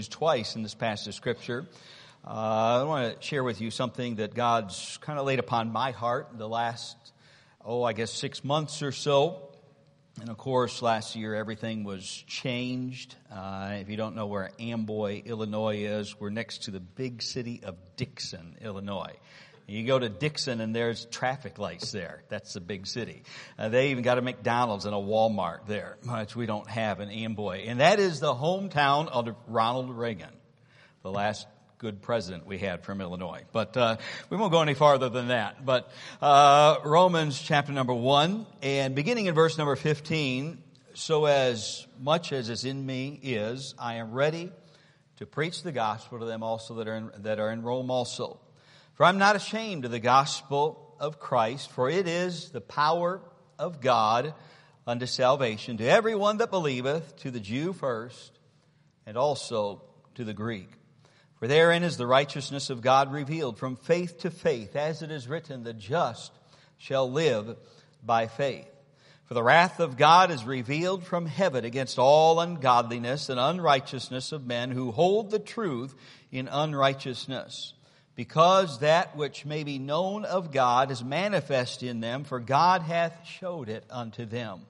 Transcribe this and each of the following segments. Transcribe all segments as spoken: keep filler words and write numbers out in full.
Twice in this passage of Scripture. Uh, I want to share with you something that God's kind of laid upon my heart the last, oh, I guess six months or so. And of course, last year everything was changed. Uh, if you don't know where Amboy, Illinois is, we're next to the big city of Dixon, Illinois. You go to Dixon and there's traffic lights there. That's the big city. Uh, they even got a McDonald's and a Walmart there, which we don't have in Amboy. And that is the hometown of Ronald Reagan, the last good president we had from Illinois. But uh, we won't go any farther than that. But uh, Romans chapter number one, and beginning in verse number fifteen, so as much as is in me is, I am ready to preach the gospel to them also that are in, that are in Rome also. For I'm not ashamed of the gospel of Christ, for it is the power of God unto salvation to everyone that believeth, to the Jew first, and also to the Greek. For therein is the righteousness of God revealed from faith to faith, as it is written, the just shall live by faith. For the wrath of God is revealed from heaven against all ungodliness and unrighteousness of men who hold the truth in unrighteousness. Because that which may be known of God is manifest in them, for God hath showed it unto them.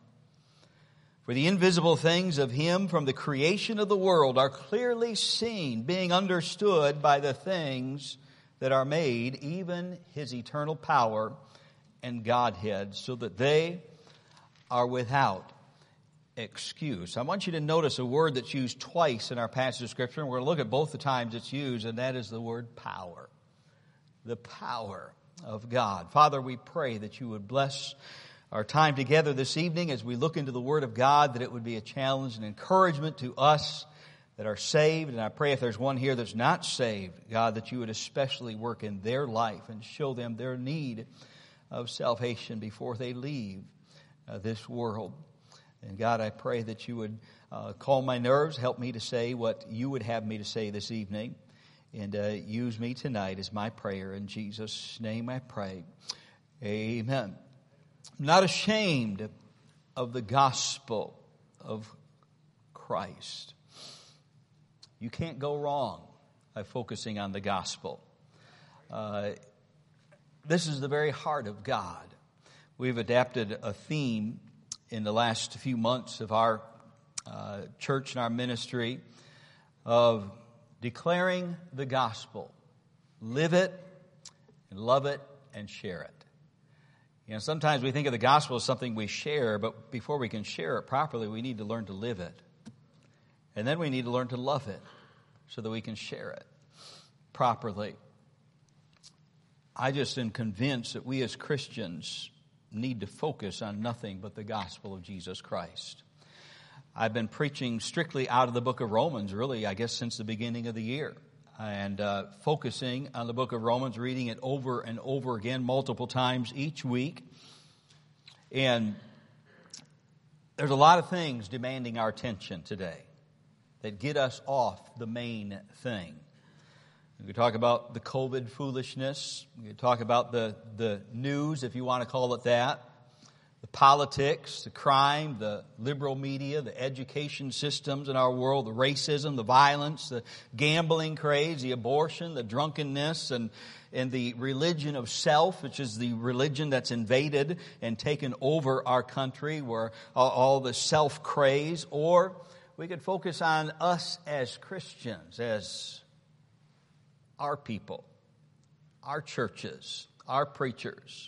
For the invisible things of Him from the creation of the world are clearly seen, being understood by the things that are made, even His eternal power and Godhead, so that they are without excuse. I want you to notice a word that's used twice in our passage of Scripture, and we're going to look at both the times it's used, and that is the word power. The power of God. Father, we pray that you would bless our time together this evening as we look into the Word of God, that it would be a challenge and encouragement to us that are saved. And I pray if there's one here that's not saved, God, that you would especially work in their life and show them their need of salvation before they leave uh, this world. And God, I pray that you would uh, calm my nerves, help me to say what you would have me to say this evening. And uh, use me tonight as my prayer. In Jesus' name I pray. Amen. I'm not ashamed of the gospel of Christ. You can't go wrong by focusing on the gospel. Uh, this is the very heart of God. We've adapted a theme in the last few months of our uh, church and our ministry of declaring the gospel. Live it, and love it, and share it. You know, sometimes we think of the gospel as something we share, but before we can share it properly, we need to learn to live it. And then we need to learn to love it so that we can share it properly. I just am convinced that we as Christians need to focus on nothing but the gospel of Jesus Christ. I've been preaching strictly out of the book of Romans, really, I guess, since the beginning of the year. And uh, focusing on the book of Romans, reading it over and over again, multiple times each week. And there's a lot of things demanding our attention today that get us off the main thing. We could talk about the COVID foolishness. We could talk about the, the news, if you want to call it that. The politics, the crime, the liberal media, the education systems in our world, the racism, the violence, the gambling craze, the abortion, the drunkenness, and, and the religion of self, which is the religion that's invaded and taken over our country, where all, all the self-craze. Or we could focus on us as Christians, as our people, our churches, our preachers.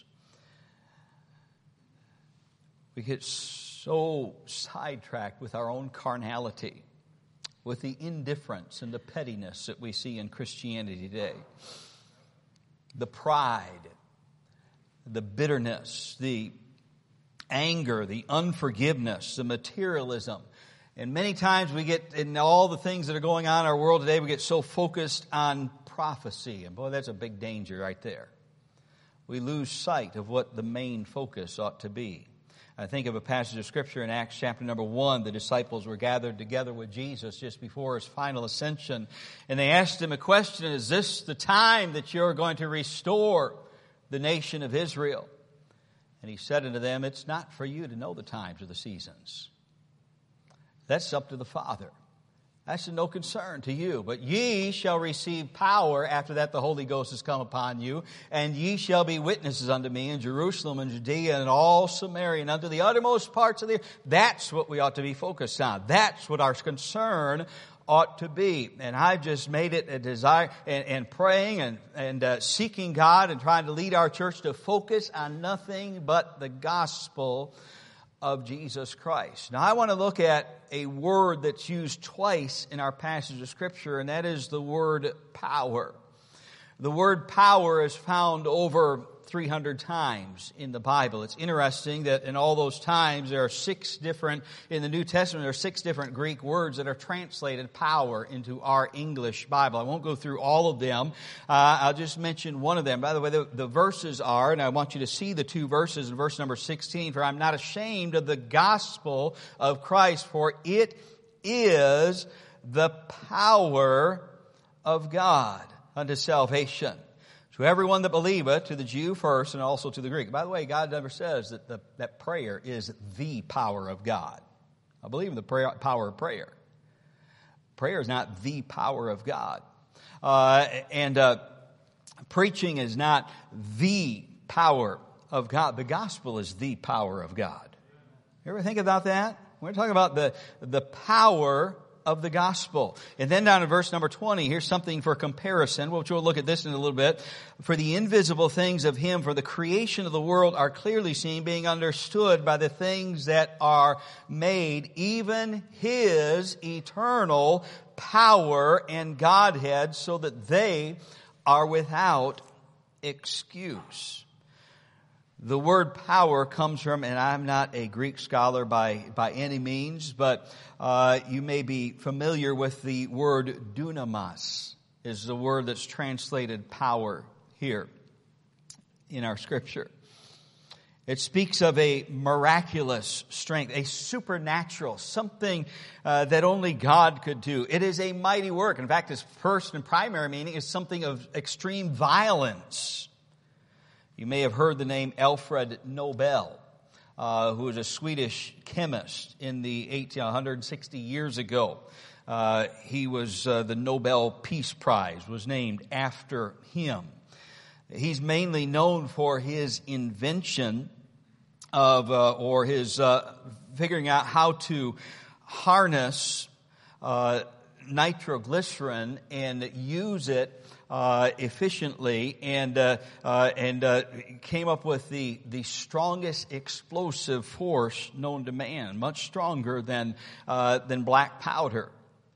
We get so sidetracked with our own carnality, with the indifference and the pettiness that we see in Christianity today. The pride, the bitterness, the anger, the unforgiveness, the materialism. And many times we get, in all the things that are going on in our world today, we get so focused on prophecy. And boy, that's a big danger right there. We lose sight of what the main focus ought to be. I think of a passage of Scripture in Acts chapter number one. The disciples were gathered together with Jesus just before His final ascension. And they asked Him a question, is this the time that you're going to restore the nation of Israel? And He said unto them, it's not for you to know the times or the seasons. That's up to the Father. That's no concern to you. But ye shall receive power after that the Holy Ghost has come upon you, and ye shall be witnesses unto me in Jerusalem and Judea and all Samaria and unto the uttermost parts of the earth. That's what we ought to be focused on. That's what our concern ought to be. And I've just made it a desire and, and praying and, and uh, seeking God and trying to lead our church to focus on nothing but the gospel of Jesus Christ. Now I want to look at a word that's used twice in our passage of Scripture, and that is the word power. The word power is found over three hundred times in the Bible. It's interesting that in all those times there are six different, in the New Testament, there are six different Greek words that are translated power into our English Bible. I won't go through all of them. Uh, I'll just mention one of them. By the way, the, the verses are, and I want you to see the two verses in verse number sixteen, for I'm not ashamed of the gospel of Christ, for it is the power of God unto salvation. To everyone that believeth, to the Jew first and also to the Greek. By the way, God never says that the, that prayer is the power of God. I believe in the prayer, power of prayer. Prayer is not the power of God. Uh, and uh, preaching is not the power of God. The gospel is the power of God. You ever think about that? We're talking about the, the power of the gospel. And then down in verse number twenty, here's something for comparison, which we'll look at this in a little bit. For the invisible things of Him, for the creation of the world are clearly seen, being understood by the things that are made, even His eternal power and Godhead, so that they are without excuse. The word power comes from, and I'm not a Greek scholar by, by any means, but uh, you may be familiar with the word dunamis, is the word that's translated power here in our Scripture. It speaks of a miraculous strength, a supernatural, something uh, that only God could do. It is a mighty work. In fact, its first and primary meaning is something of extreme violence. You may have heard the name Alfred Nobel, uh, who was a Swedish chemist in the eighteen, one hundred sixty years ago. Uh, he was, uh, the Nobel Peace Prize was named after him. He's mainly known for his invention of, uh, or his uh, figuring out how to harness uh, nitroglycerin and use it Uh, efficiently, and uh, uh, and uh, came up with the the strongest explosive force known to man, much stronger than uh, than black powder.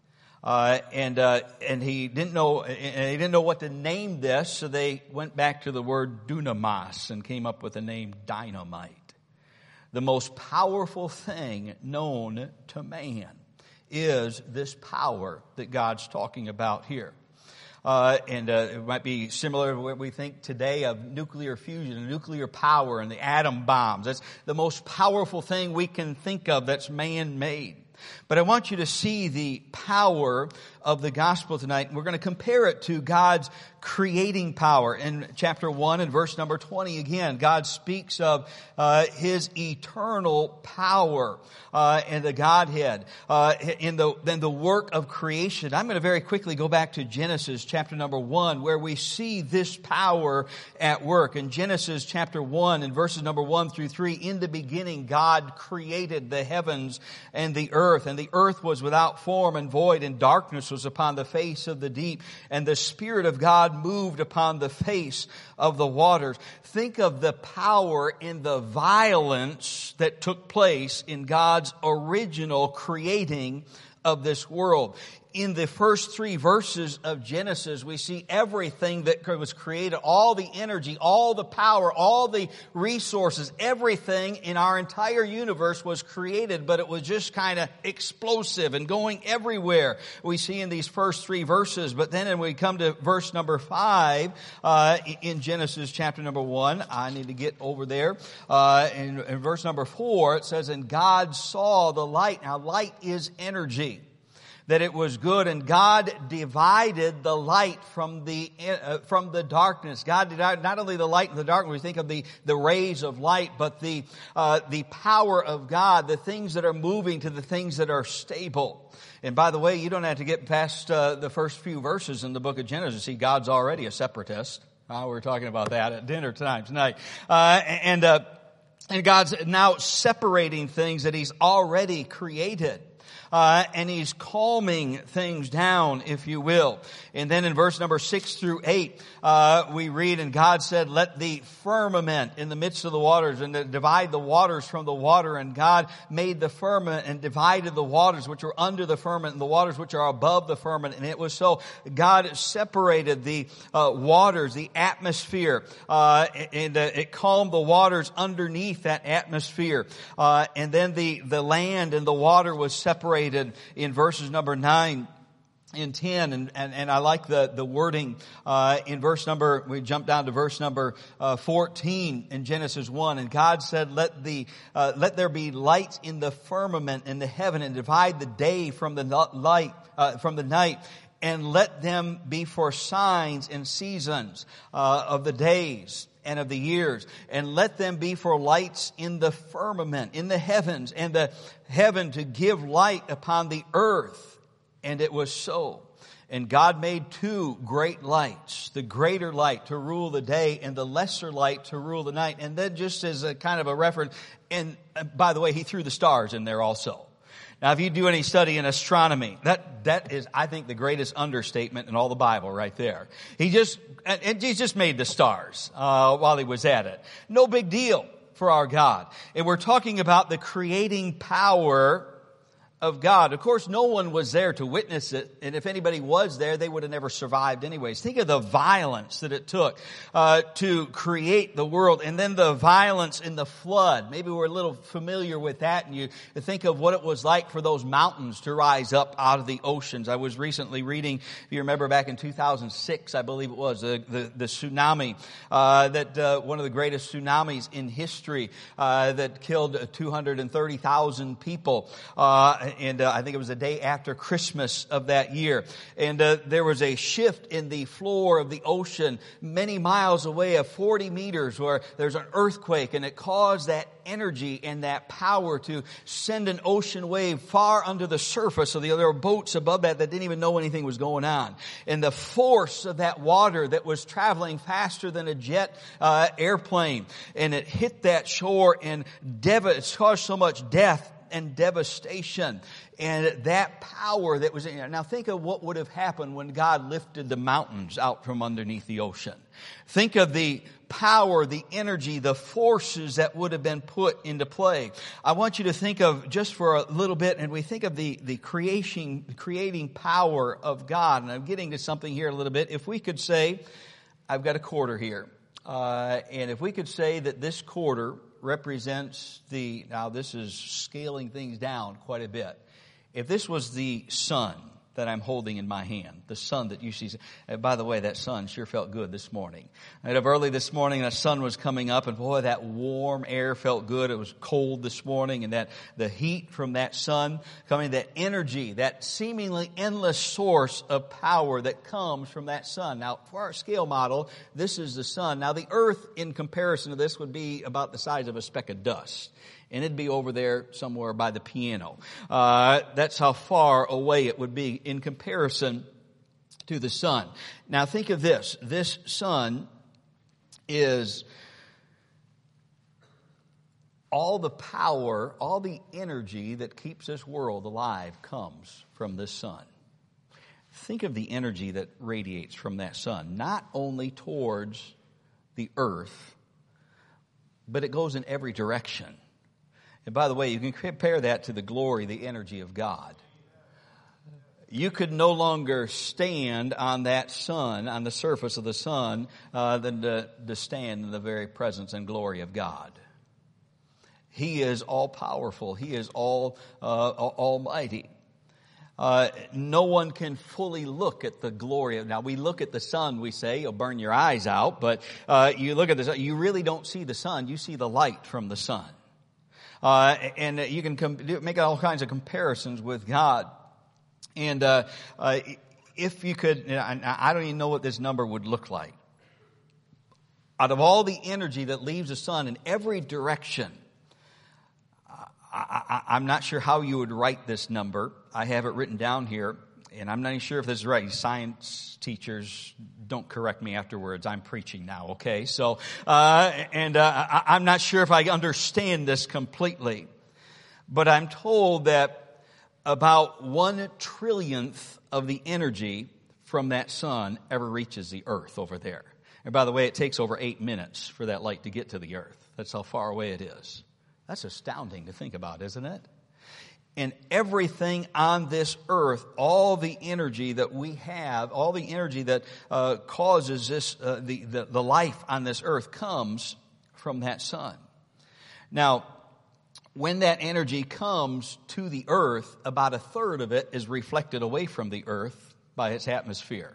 Uh, and uh, and he didn't know and he didn't know what to name this, so they went back to the word dunamis and came up with the name dynamite. The most powerful thing known to man is this power that God's talking about here. Uh, and uh, it might be similar to what we think today of nuclear fusion, nuclear power, and the atom bombs. That's the most powerful thing we can think of that's man-made. But I want you to see the power of the gospel tonight. We're going to compare it to God's creating power. In chapter one and verse number twenty, again, God speaks of uh, His eternal power uh, and the Godhead uh, in the in the work of creation. I'm going to very quickly go back to Genesis chapter number one, where we see this power at work. In Genesis chapter one and verses number one through three, in the beginning God created the heavens and the earth, and the earth was without form and void, and darkness was upon the face of the deep, and the Spirit of God moved upon the face of the waters. Think of the power and the violence that took place in God's original creating of this world. In the first three verses of Genesis, we see everything that was created, all the energy, all the power, all the resources, everything in our entire universe was created, but it was just kind of explosive and going everywhere. We see in these first three verses, but then when we come to verse number five, uh, in Genesis chapter number one, I need to get over there, uh, in, in verse number four, it says, and God saw the light. Now light is energy. that it was good, and God divided the light from the uh, from the darkness. God divided not only the light and the darkness. We think of the the rays of light, but the uh, the power of God, the things that are moving to the things that are stable. And by the way, you don't have to get past uh, the first few verses in the book of Genesis. See, God's already a separatist. Uh, we were talking about that at dinner time tonight, uh, and uh, and God's now separating things that He's already created. Uh, and He's calming things down, if you will. And then in verse number six through eight, uh, we read, and God said, let the firmament in the midst of the waters, and divide the waters from the water. And God made the firmament and divided the waters which are under the firmament and the waters which are above the firmament. And it was so. God separated the uh, waters, the atmosphere, uh, and uh, it calmed the waters underneath that atmosphere. Uh, and then the, the land and the water was separated in verses number nine and ten, and, and, and I like the, the wording uh, in verse number, we jump down to verse number uh, fourteen in Genesis one, and God said, let the uh, let there be lights in the firmament in the heaven, and divide the day from the light uh, from the night, and let them be for signs and seasons uh, of the days and of the years, and let them be for lights in the firmament, in the heavens, and the heaven to give light upon the earth. And it was so. And God made two great lights, the greater light to rule the day and the lesser light to rule the night. And then just as a kind of a reference, and by the way, He threw the stars in there also. Now, if you do any study in astronomy, that, that is, I think, the greatest understatement in all the Bible right there. He just, and he just made the stars, uh, while He was at it. No big deal for our God. And we're talking about the creating power of God. Of course, no one was there to witness it, and if anybody was there, they would have never survived anyways. Think of the violence that it took uh, to create the world, and then the violence in the flood. Maybe we're a little familiar with that, and you think of what it was like for those mountains to rise up out of the oceans. I was recently reading, if you remember back in two thousand six, I believe it was, the, the, the tsunami, uh, that uh, one of the greatest tsunamis in history uh, that killed two hundred thirty thousand people. Uh, And uh, I think it was the day after Christmas of that year. And uh, there was a shift in the floor of the ocean many miles away of forty meters where there's an earthquake, and it caused that energy and that power to send an ocean wave far under the surface. So there were boats above that that didn't even know anything was going on. And the force of that water that was traveling faster than a jet uh, airplane, and it hit that shore and dev- it caused so much death and devastation, and that power that was in there. Now think of what would have happened when God lifted the mountains out from underneath the ocean. Think of the power, the energy, the forces that would have been put into play. I want you to think of, just for a little bit, and we think of the, the creation, creating power of God. And I'm getting to something here a little bit. If we could say, I've got a quarter here. Uh, and if we could say that this quarter represents the, now this is scaling things down quite a bit. If this was the sun that I'm holding in my hand, the sun that you see. Uh, by the way, that sun sure felt good this morning. I got up early this morning, and the sun was coming up, and boy, that warm air felt good. It was cold this morning, and that the heat from that sun coming, that energy, that seemingly endless source of power that comes from that sun. Now, for our scale model, this is the sun. Now, the earth, in comparison to this, would be about the size of a speck of dust. And it'd be over there somewhere by the piano. Uh, that's how far away it would be in comparison to the sun. Now think of this. This sun is all the power, all the energy that keeps this world alive comes from this sun. Think of the energy that radiates from that sun, not only towards the earth, but it goes in every direction. And by the way, you can compare that to the glory, the energy of God. You could no longer stand on that sun, on the surface of the sun, uh, than to, to stand in the very presence and glory of God. He is all powerful. He is all uh, almighty. Uh, no one can fully look at the glory of. Now we look at the sun, we say, you'll burn your eyes out, but uh, you look at the sun, you really don't see the sun. You see the light from the sun. Uh, and you can com- make all kinds of comparisons with God. And uh, uh, if you could, you know, I, I don't even know what this number would look like. Out of all the energy that leaves the sun in every direction, I, I, I'm not sure how you would write this number. I have it written down here, and I'm not even sure if this is right. Science teachers, don't correct me afterwards. I'm preaching now, okay? So, uh, and uh, I, I'm not sure if I understand this completely. But I'm told that about one trillionth of the energy from that sun ever reaches the earth over there. And by the way, it takes over eight minutes for that light to get to the earth. That's how far away it is. That's astounding to think about, isn't it? And everything on this earth, all the energy that we have, all the energy that uh, causes this, uh, the, the, the life on this earth comes from that sun. Now, when that energy comes to the earth, about a third of it is reflected away from the earth by its atmosphere.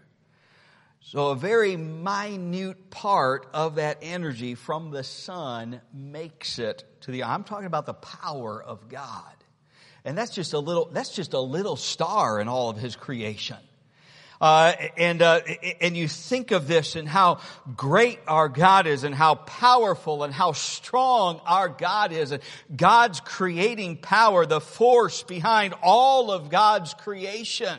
So a very minute part of that energy from the sun makes it to the, I'm talking about the power of God. And that's just a little, that's just a little star in all of His creation. Uh, and, uh, and you think of this and how great our God is and how powerful and how strong our God is. And God's creating power, the force behind all of God's creation.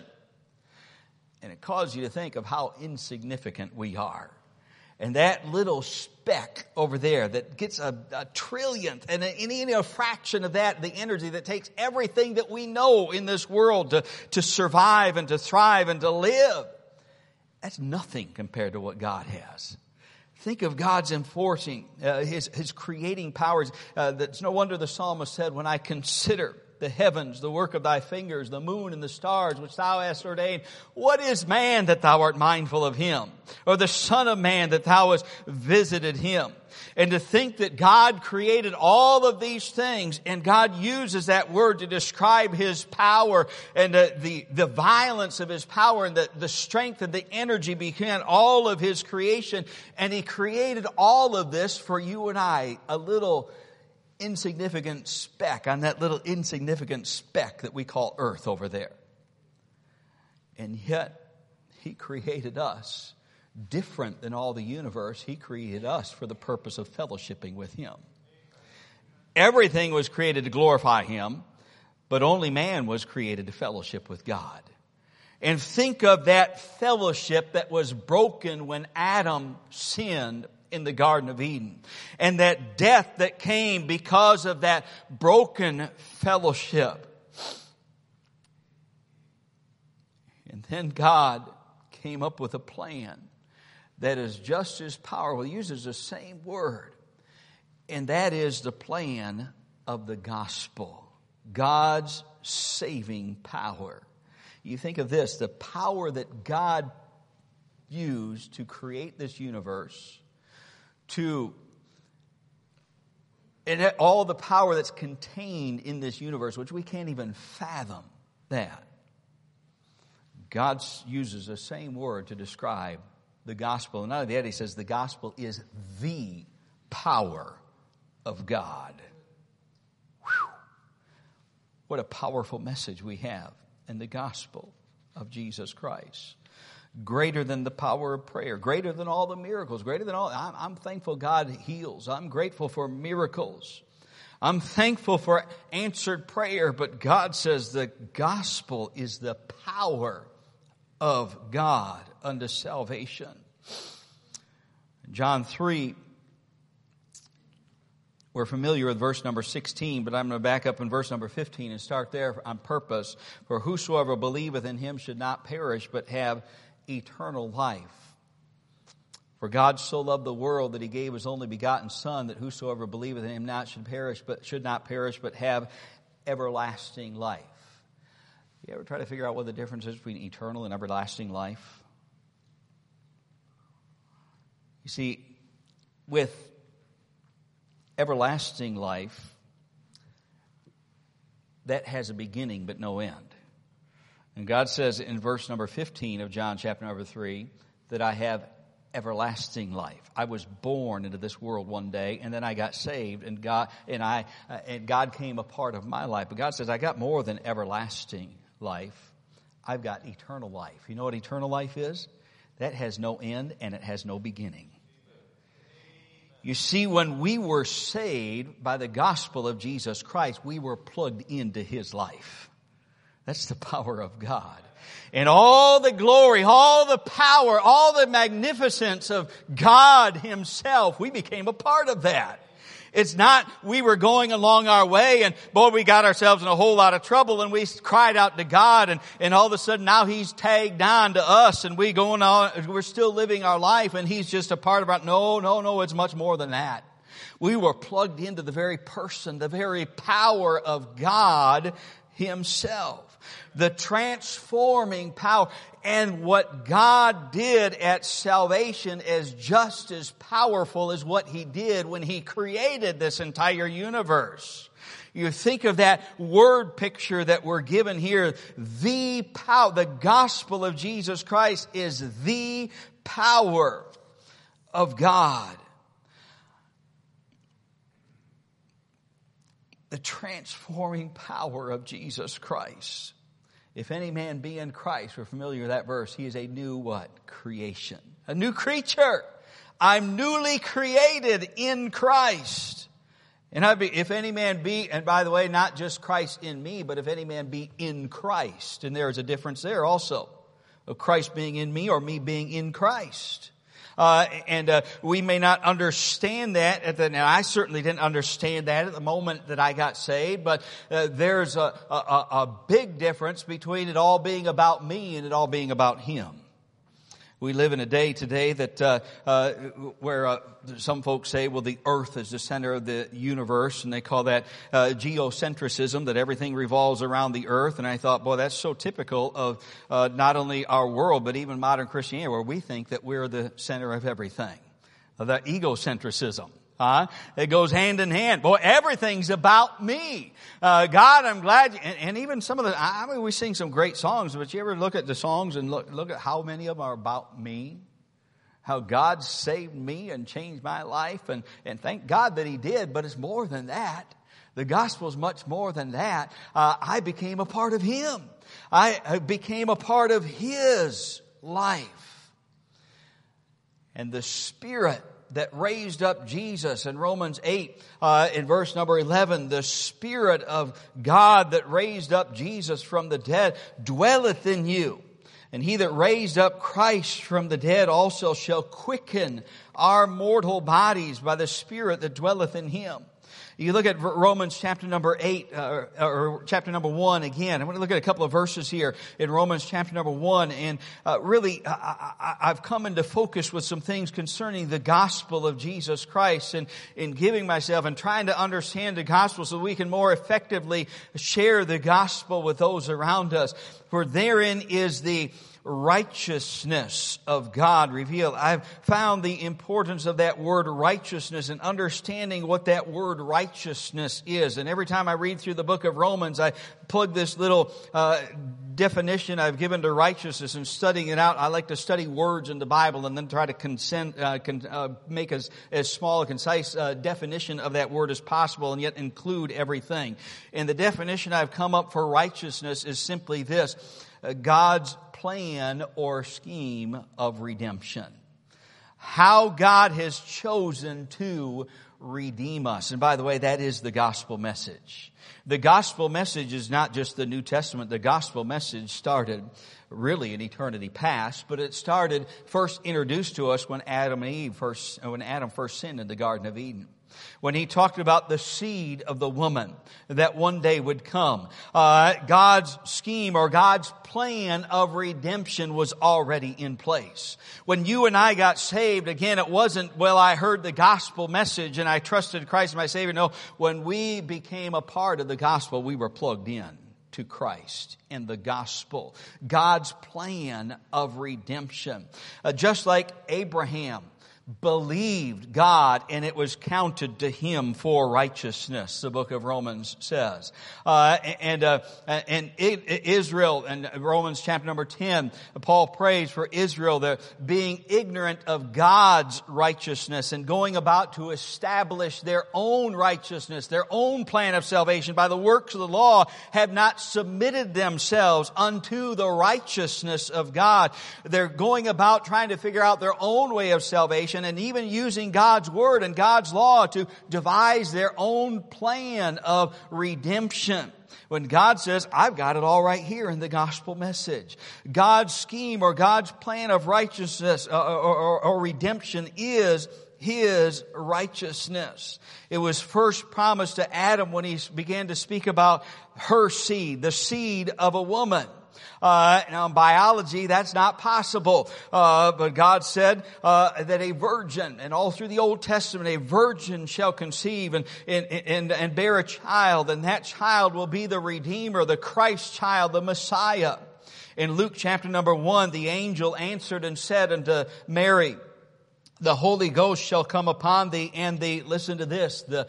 And it causes you to think of how insignificant we are. And that little speck over there that gets a, a trillionth and any a fraction of that, the energy that takes everything that we know in this world to, to survive and to thrive and to live. That's nothing compared to what God has. Think of God's enforcing, uh, His, His creating powers. Uh, that's no wonder the psalmist said, when I consider the heavens, the work of thy fingers, the moon and the stars which thou hast ordained. What is man that thou art mindful of him? Or the son of man that thou hast visited him? And to think that God created all of these things, and God uses that word to describe His power and the, the, the violence of His power and the, the strength and the energy behind all of His creation. And He created all of this for you and I, a little insignificant speck on that little insignificant speck that we call earth over there. And yet He created us different than all the universe. He created us for the purpose of fellowshipping with Him. Everything was created to glorify Him, but only man was created to fellowship with God. And think of that fellowship that was broken when Adam sinned in the Garden of Eden. And that death that came because of that broken fellowship. And then God came up with a plan that is just as powerful. He uses the same word. And that is the plan of the gospel. God's saving power. You think of this, the power that God used to create this universe, to and all the power that's contained in this universe, which we can't even fathom that. God uses the same word to describe the gospel. And not only that, He says the gospel is the power of God. Whew. What a powerful message we have in the gospel of Jesus Christ. Greater than the power of prayer, greater than all the miracles, greater than all. I'm, I'm thankful God heals. I'm grateful for miracles. I'm thankful for answered prayer, but God says the gospel is the power of God unto salvation. John three, we're familiar with verse number sixteen, but I'm going to back up in verse number fifteen and start there on purpose. For whosoever believeth in Him should not perish, but have eternal life. For God so loved the world that He gave His only begotten Son, that whosoever believeth in Him not should perish, but should not perish, but have everlasting life. You ever try to figure out what the difference is between eternal and everlasting life? You see, with everlasting life, that has a beginning but no end. And God says in verse number fifteen of John chapter number three, that I have everlasting life. I was born into this world one day, and then I got saved, and God and I uh, and God came a part of my life. But God says I got more than everlasting life. I've got eternal life. You know what eternal life is? That has no end and it has no beginning. You see, when we were saved by the gospel of Jesus Christ, we were plugged into His life. That's the power of God. And all the glory, all the power, all the magnificence of God Himself, we became a part of that. It's not we were going along our way and boy, we got ourselves in a whole lot of trouble and we cried out to God and, and all of a sudden now He's tagged on to us and we going on, we're still living our life and He's just a part of our, no, no, no, it's much more than that. We were plugged into the very person, the very power of God Himself. The transforming power. And what God did at salvation is just as powerful as what He did when He created this entire universe. You think of that word picture that we're given here. The power, the gospel of Jesus Christ is the power of God. The transforming power of Jesus Christ. If any man be in Christ, we're familiar with that verse, he is a new what? Creation. A new creature. I'm newly created in Christ. And I be, if any man be, and by the way, not just Christ in me, but if any man be in Christ. And there is a difference there also. Of Christ being in me or me being in Christ. Uh, and uh, we may not understand that at the, now I certainly didn't understand that at the moment that I got saved, but uh, there's a, a, a big difference between it all being about me and it all being about Him. We live in a day today that uh, uh, where uh, some folks say, well, the earth is the center of the universe, and they call that uh, geocentrism, that everything revolves around the earth. And I thought, boy, that's so typical of uh, not only our world, but even modern Christianity, where we think that we're the center of everything. Uh, the egocentrism. Uh, it goes hand in hand. Boy, everything's about me. Uh, God, I'm glad. You, and, and even some of the, I mean, we sing some great songs, but you ever look at the songs and look, look at how many of them are about me? How God saved me and changed my life. And, and thank God that He did, but it's more than that. The gospel is much more than that. Uh, I became a part of Him. I, I became a part of His life. And the Spirit that raised up Jesus in Romans eight, uh, in verse number eleven, the Spirit of God that raised up Jesus from the dead dwelleth in you. And He that raised up Christ from the dead also shall quicken our mortal bodies by the Spirit that dwelleth in Him. You look at Romans chapter number eight, uh, or chapter number one again. I want to look at a couple of verses here in Romans chapter number one. And uh, really, I, I, I've come into focus with some things concerning the gospel of Jesus Christ and in giving myself and trying to understand the gospel so we can more effectively share the gospel with those around us. For therein is the righteousness of God revealed. I've found the importance of that word righteousness and understanding what that word righteousness is. And every time I read through the book of Romans, I plug this little uh, definition I've given to righteousness and studying it out. I like to study words in the Bible and then try to consent, uh, con, uh, make as, as small a concise uh, definition of that word as possible and yet include everything. And the definition I've come up for righteousness is simply this: uh, God's plan or scheme of redemption. How God has chosen to redeem us. And by the way, that is the gospel message. The gospel message is not just the New Testament. The gospel message started really in eternity past, but it started first introduced to us when Adam and Eve first, when Adam first sinned in the Garden of Eden. When He talked about the seed of the woman that one day would come. Uh, God's scheme or God's plan of redemption was already in place. When you and I got saved, again, it wasn't, well, I heard the gospel message and I trusted Christ as my Savior. No, when we became a part of the gospel, we were plugged in to Christ and the gospel. God's plan of redemption. Uh, just like Abraham, believed God, and it was counted to him for righteousness, the book of Romans says. Uh, and, uh, and Israel, in Romans chapter number ten, Paul prays for Israel, they're being ignorant of God's righteousness and going about to establish their own righteousness, their own plan of salvation by the works of the law, have not submitted themselves unto the righteousness of God. They're going about trying to figure out their own way of salvation, and even using God's word and God's law to devise their own plan of redemption. When God says, I've got it all right here in the gospel message. God's scheme or God's plan of righteousness or, or, or redemption is His righteousness. It was first promised to Adam when he began to speak about her seed, the seed of a woman. Uh, now in biology, that's not possible. Uh, but God said, uh, that a virgin, and all through the Old Testament, a virgin shall conceive and, and, and, and bear a child, and that child will be the Redeemer, the Christ child, the Messiah. In Luke chapter number one, the angel answered and said unto Mary, the Holy Ghost shall come upon thee, and the, listen to this, the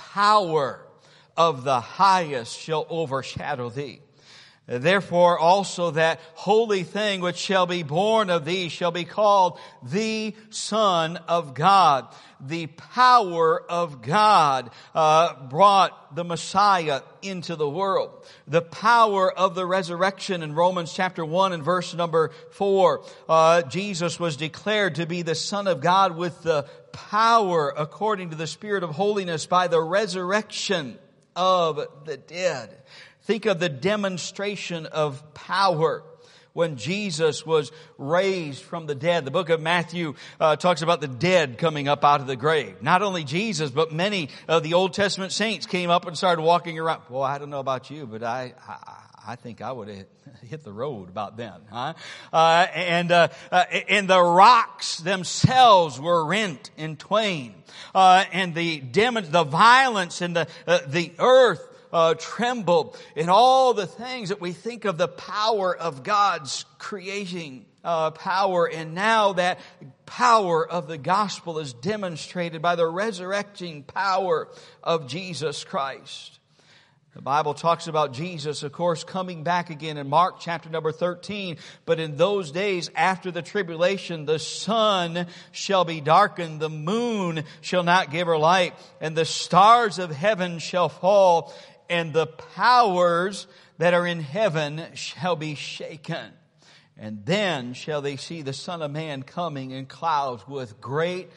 power of the highest shall overshadow thee. Therefore also that holy thing which shall be born of thee shall be called the Son of God. The power of God uh, brought the Messiah into the world. The power of the resurrection in Romans chapter one and verse number four. Uh, Jesus was declared to be the Son of God with the power according to the Spirit of holiness by the resurrection of the dead. Think of the demonstration of power when Jesus was raised from the dead. The book of Matthew uh, talks about the dead coming up out of the grave. Not only Jesus, but many of the Old Testament saints came up and started walking around. Well, I don't know about you, but I I, I think I would have hit the road about then. Huh? Uh, and, uh, uh, and the rocks themselves were rent in twain. Uh, and the dem- the violence and the, uh, the earth Uh, trembled, and all the things that we think of the power of God's creating uh, power. And now that power of the gospel is demonstrated by the resurrecting power of Jesus Christ. The Bible talks about Jesus, of course, coming back again in Mark chapter number thirteen. But in those days after the tribulation, the sun shall be darkened, the moon shall not give her light, and the stars of heaven shall fall, and the powers that are in heaven shall be shaken. And then shall they see the Son of Man coming in clouds with great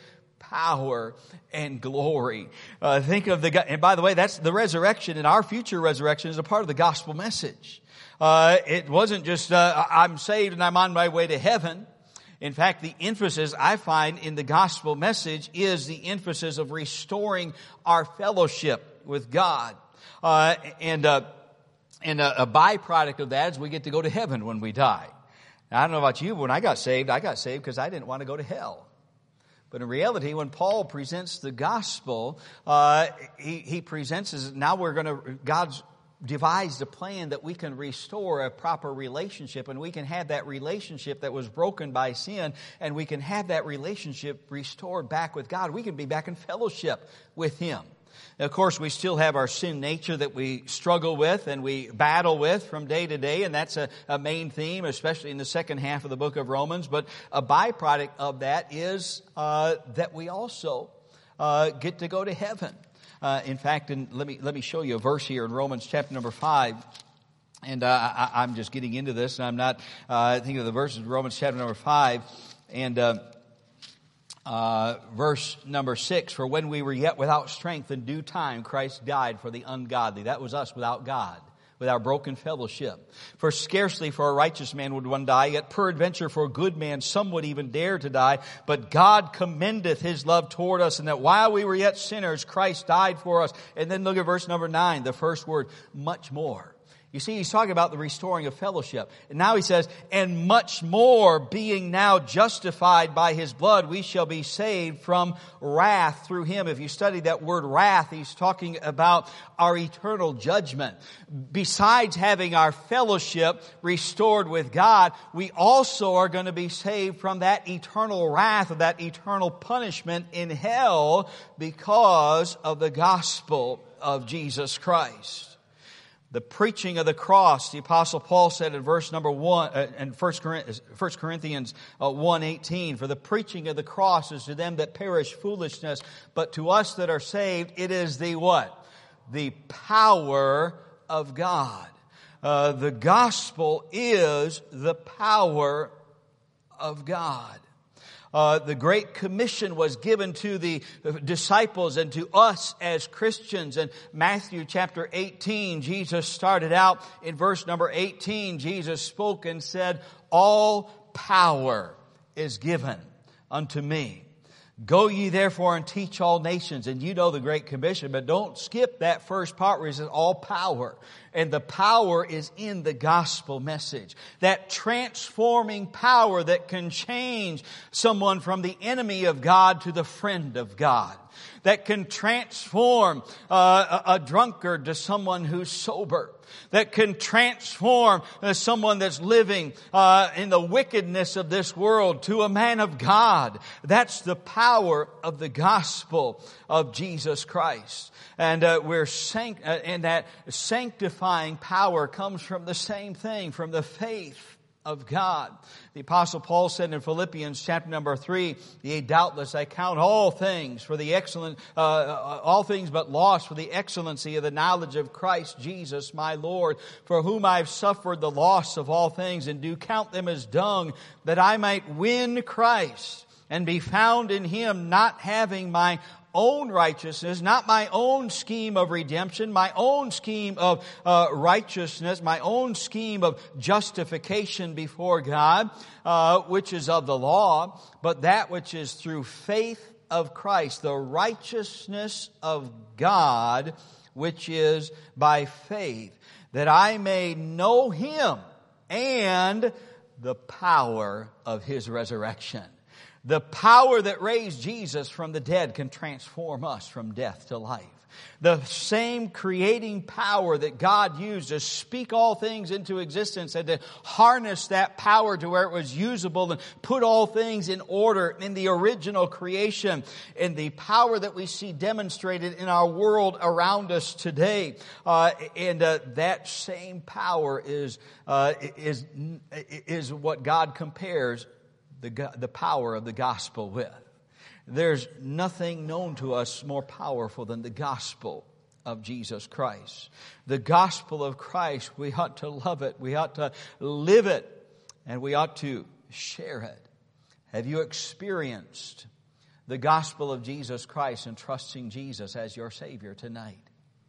power and glory. Uh, think of the, and by the way, that's the resurrection, and our future resurrection is a part of the gospel message. Uh, it wasn't just, uh, I'm saved and I'm on my way to heaven. In fact, the emphasis I find in the gospel message is the emphasis of restoring our fellowship with God. Uh, and, uh, and a, a byproduct of that is we get to go to heaven when we die. Now, I don't know about you, but when I got saved, I got saved because I didn't want to go to hell. But in reality, when Paul presents the gospel, uh, he, he presents as now we're going to, God's devised a plan that we can restore a proper relationship, and we can have that relationship that was broken by sin, and we can have that relationship restored back with God. We can be back in fellowship with Him. Now, of course, we still have our sin nature that we struggle with and we battle with from day to day, and that's a, a main theme, especially in the second half of the book of Romans. But a byproduct of that is uh, that we also uh, get to go to heaven. Uh, in fact, and let me let me show you a verse here in Romans chapter number five. And uh, I, I'm just getting into this, and I'm not uh, thinking of the verses of Romans chapter number five. And uh, Uh, verse number six, for when we were yet without strength, in due time Christ died for the ungodly. That was us without God, with our broken fellowship. For scarcely for a righteous man would one die, yet peradventure for a good man some would even dare to die. But God commendeth His love toward us, and that while we were yet sinners, Christ died for us. And then look at verse number nine, the first word, much more. You see, he's talking about the restoring of fellowship. And now he says, and much more, being now justified by his blood, we shall be saved from wrath through him. If you study that word wrath, he's talking about our eternal judgment. Besides having our fellowship restored with God, we also are going to be saved from that eternal wrath, of that eternal punishment in hell because of the gospel of Jesus Christ. The preaching of the cross, the Apostle Paul said in verse number one, uh, in First Corinthians one eighteen, for the preaching of the cross is to them that perish foolishness, but to us that are saved, it is the what? The power of God. Uh, the gospel is the power of God. Uh, the Great Commission was given to the disciples and to us as Christians. In Matthew chapter eighteen, Jesus started out in verse number eighteen. Jesus spoke and said, all power is given unto me. Go ye therefore and teach all nations. And you know the Great Commission, but don't skip that first part where he says all power. And the power is in the gospel message. That transforming power that can change someone from the enemy of God to the friend of God. That can transform uh, a, a drunkard to someone who's sober. That can transform uh, someone that's living uh, in the wickedness of this world to a man of God. That's the power of the gospel of Jesus Christ. And uh, we're sanct- uh, and that sanctifying power comes from the same thing, from the faith of God. The Apostle Paul said in Philippians chapter number three, yea, doubtless I count all things for the excellent, uh, all things but loss for the excellency of the knowledge of Christ Jesus my Lord, for whom I have suffered the loss of all things, and do count them as dung, that I might win Christ and be found in him, not having my own righteousness, not my own scheme of redemption, my own scheme of uh, righteousness, my own scheme of justification before God, uh, which is of the law, but that which is through faith of Christ, the righteousness of God, which is by faith, that I may know him and the power of his resurrection. The power that raised Jesus from the dead can transform us from death to life. The same creating power that God used to speak all things into existence and to harness that power to where it was usable and put all things in order in the original creation, and the power that we see demonstrated in our world around us today. Uh, and uh, that same power is, uh, is, is what God compares The, the power of the gospel with. There's nothing known to us more powerful than the gospel of Jesus Christ. The gospel of Christ, we ought to love it, we ought to live it, and we ought to share it. Have you experienced the gospel of Jesus Christ and trusting Jesus as your Savior tonight?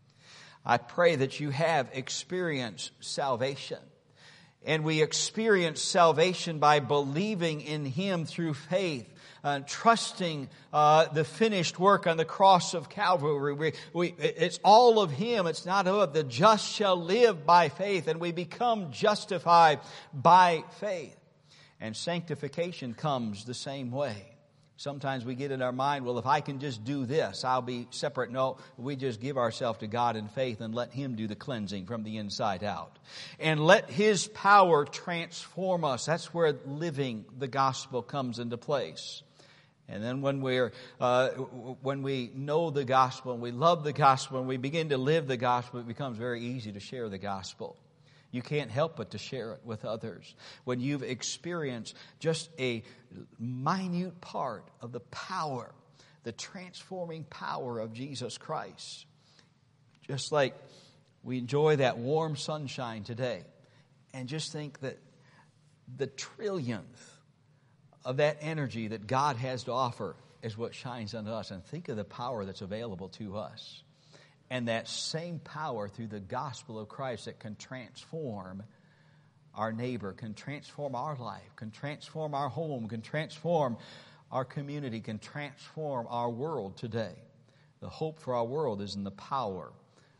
I pray that you have experienced salvation. And we experience salvation by believing in him through faith, uh, trusting uh, the finished work on the cross of Calvary. We, we, it's all of him. It's not of the just shall live by faith. And we become justified by faith. And sanctification comes the same way. Sometimes we get in our mind, well, if I can just do this, I'll be separate. No, we just give ourselves to God in faith and let him do the cleansing from the inside out. And let his power transform us. That's where living the gospel comes into place. And then when we're uh, when we know the gospel and we love the gospel and we begin to live the gospel, it becomes very easy to share the gospel. You can't help but to share it with others. When you've experienced just a minute part of the power, the transforming power of Jesus Christ. Just like we enjoy that warm sunshine today. And just think that the trillionth of that energy that God has to offer is what shines on us. And think of the power that's available to us. And that same power through the gospel of Christ that can transform our neighbor, can transform our life, can transform our home, can transform our community, can transform our world today. The hope for our world is in the power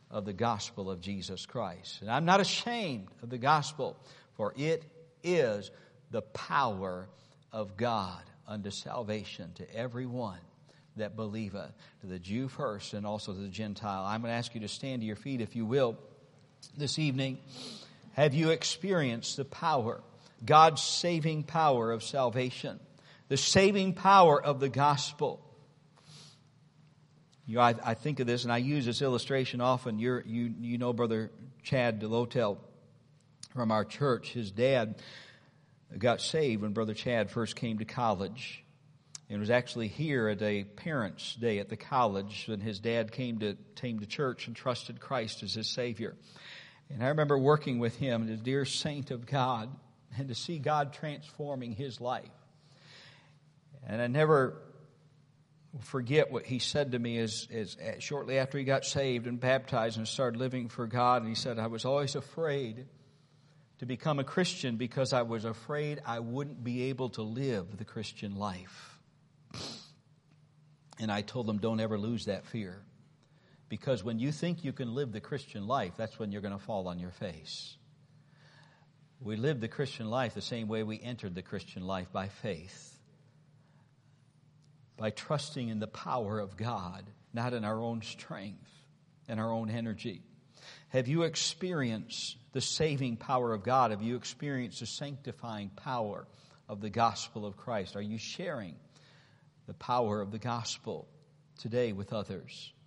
of the gospel of Jesus Christ. And I'm not ashamed of the gospel, for it is the power of God unto salvation to everyone that believeth, to the Jew first and also to the Gentile. I'm going to ask you to stand to your feet, if you will, this evening. Have you experienced the power, God's saving power of salvation, the saving power of the gospel? You know, I, I think of this, and I use this illustration often. You're, you you know Brother Chad Delotel from our church. His dad got saved when Brother Chad first came to college. It was actually here at a parents' day at the college when his dad came to came to church and trusted Christ as his Savior. And I remember working with him, the dear saint of God, and to see God transforming his life. And I never forget what he said to me as, as, as shortly after he got saved and baptized and started living for God. And he said, I was always afraid to become a Christian because I was afraid I wouldn't be able to live the Christian life. And I told him, don't ever lose that fear. Because when you think you can live the Christian life, that's when you're going to fall on your face. We live the Christian life the same way we entered the Christian life, by faith. By trusting in the power of God, not in our own strength and our own energy. Have you experienced the saving power of God? Have you experienced the sanctifying power of the gospel of Christ? Are you sharing the power of the gospel today with others?